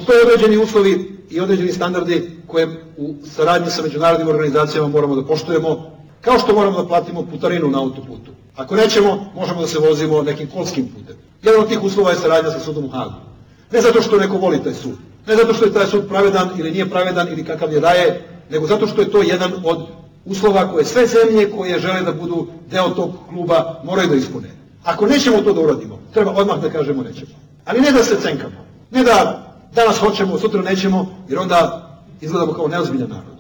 postoje određeni uslovi i određeni standardi koje u saradnji sa međunarodnim organizacijama moramo da poštujemo, kao što moramo da platimo putarinu na autoputu. Ako nećemo, možemo da se vozimo nekim kolskim putem. Jedan od tih uslova je saradnja sa sudom u Hagu. Ne zato što neko voli taj sud, ne zato što je taj sud pravedan ili nije pravedan ili kakav je daje, nego zato što je to jedan od uslova koje sve zemlje koje žele da budu deo tog kluba moraju da ispune. Ako nećemo to da uradimo, treba odmah da kažemo nećemo. Ali ne da se cenkamo, ne da danas hoćemo, sutra nećemo, jer onda izgledamo kao neozbiljan narod.